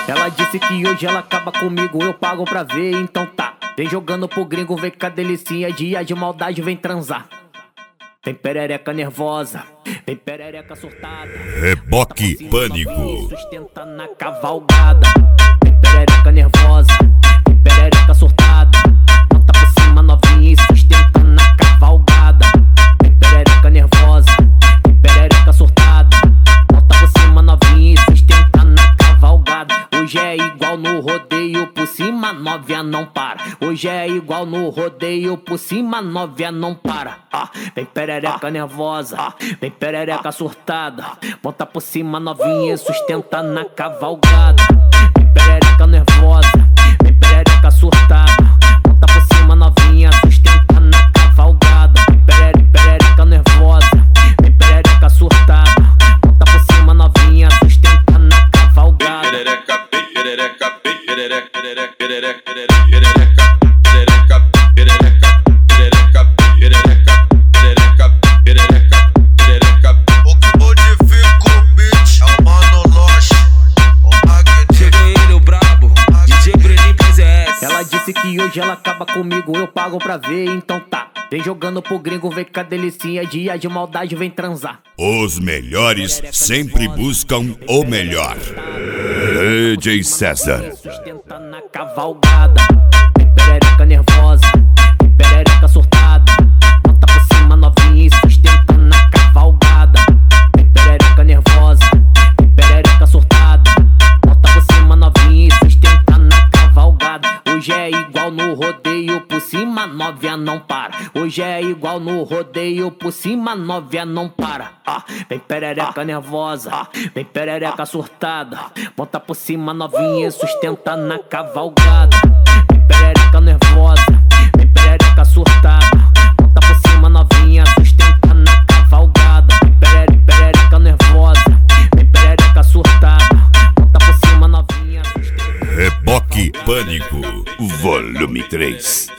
Ela disse que hoje ela acaba comigo, eu pago pra ver, então tá. Vem jogando pro gringo, vem com a delicinha, dia de maldade, vem transar. Vem perereca nervosa, vem perereca surtada. Reboque Pânico. Sustenta na cavalgada. Vem perereca nervosa, vem perereca surtada. Bota por cima novinha e sustenta na cavalgada. Vem perereca nervosa, vem perereca surtada. Bota por cima novinha e sustenta na cavalgada. Hoje é igual no rodeio, por cima novinha não para. Hoje é igual no rodeio, por cima novinha não para. Vem perereca nervosa, vem perereca surtada. Bota por cima novinha e sustenta na cavalgada. Vem perereca nervosa, vem perereca surtada. Bota por cima novinha, sustenta na cavalgada. Vem perereca nervosa, vem perereca surtada. Bota por cima novinha, sustenta na cavalgada. Perereca, perereca, perereca, perereca, perereca, perereca. Ela disse que hoje ela acaba comigo, eu pago pra ver, então tá. Vem jogando pro gringo, vem com a delicinha, dia de maldade, vem transar. Os melhores sempre buscam o melhor. DJ César. Sustenta na cavalgada. Vem perereca nervosa, vem perereca surtada. Bota por cima novinha e sustenta na cavalgada. Vem perereca nervosa, vem perereca surtada. Bota por cima novinha e sustenta na cavalgada. Hoje é igual no rodeio, por cima novinha não para. Hoje é igual no rodeio, por cima novinha não para. Vem perereca nervosa, vem perereca surtada. Bota por cima novinha e sustenta na cavalgada. Vem perereca nervosa, vem perereca surtada. Bota por cima novinha, sustenta na cavalgada. Vem perereca nervosa, vem perereca surtada. Bota por cima novinha, sustenta. Reboque Pânico, volume 3.